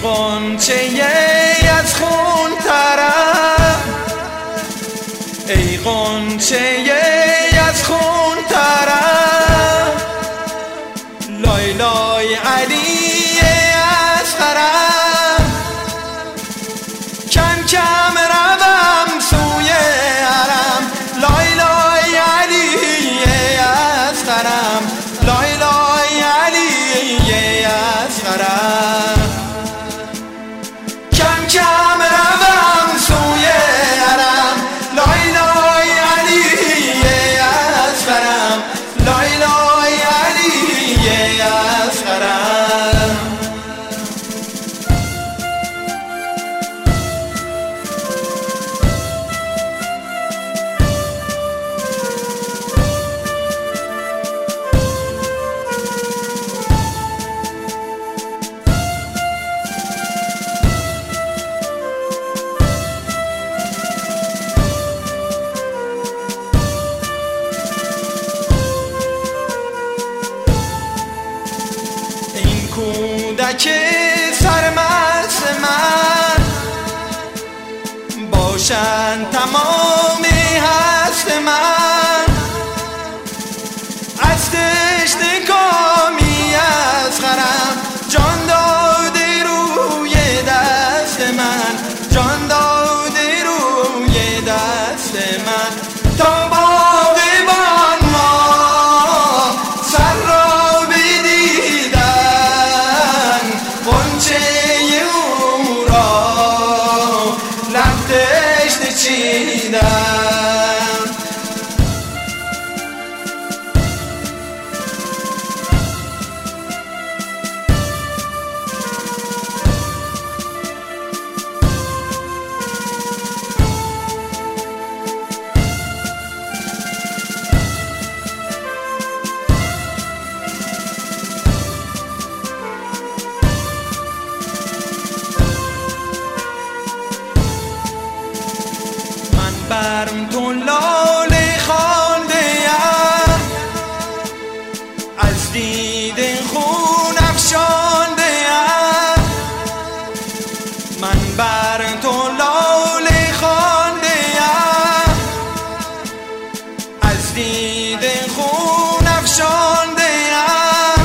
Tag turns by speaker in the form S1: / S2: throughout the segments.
S1: غنچه از خون ترم، ای غنچه از خون ترم، لای لای علی اصغرم، کم کم روم سوی حرم، لای لای علی اصغرم، لای لای علی اصغرم، کم کم روم سوی حرم، لای لای علی اصغرم، لای لای علی اصغرم. کودک سرمست من باشند تمام هست من، از تشنه کامی اصغرم، جان داده روی دست من، جان داده روی دست من، تا باغبان ما سر را بدیدن، غنچه او را لب تشنه چیدن. برم تو لاله خوانده‌ام، از دیده خون افشانده‌ام، من بر تو لاله خوانده‌ام، از دیده خون افشانده‌ام،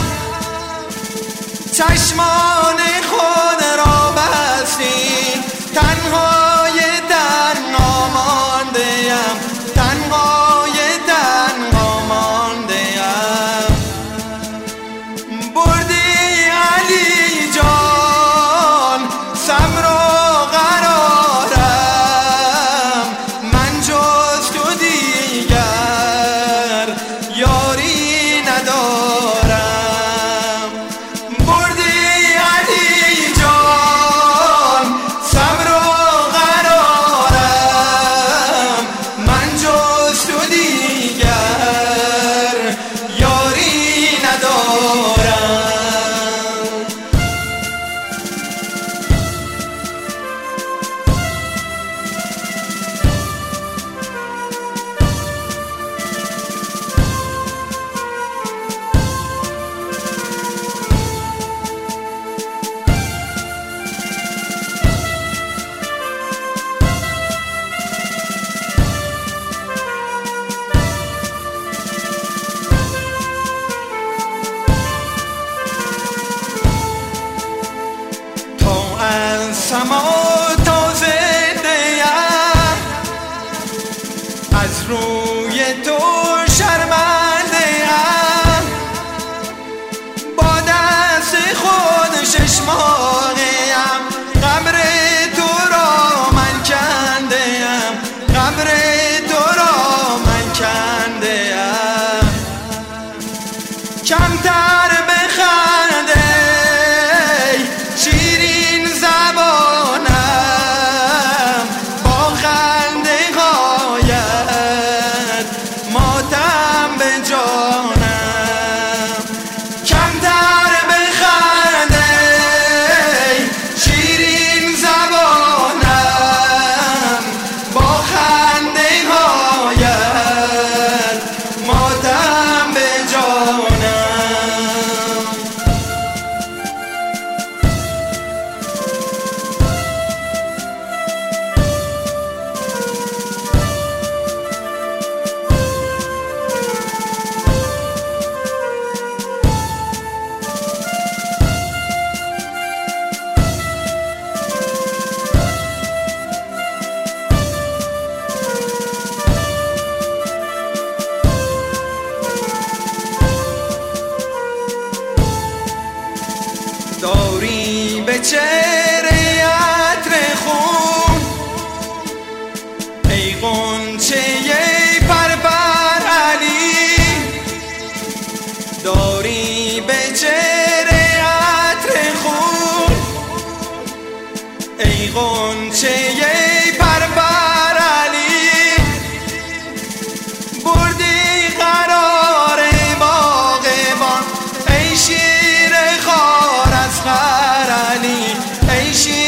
S1: چشمان خود را بستی، تنهای تنها مانده‌ام، تنهای تنها مانده‌ام، بردی علی جان صبر و قرارم، من جز تو دیگر یاری ندارم، بردی علی جان صبر و قرارم، من جز تو دیگر یاری ندارم. از سما تا زنده‌ام، از روی تو شرمنده‌ام، با دست خود ششمانه‌ام، قبر تو را من کنده‌ام، قبر تو را من کنده‌ام، کمتر بخند ای شیرین زبانم، غنچه پرپر علی، بردی قرار باغبان ای شیر خار از علی، ای شیر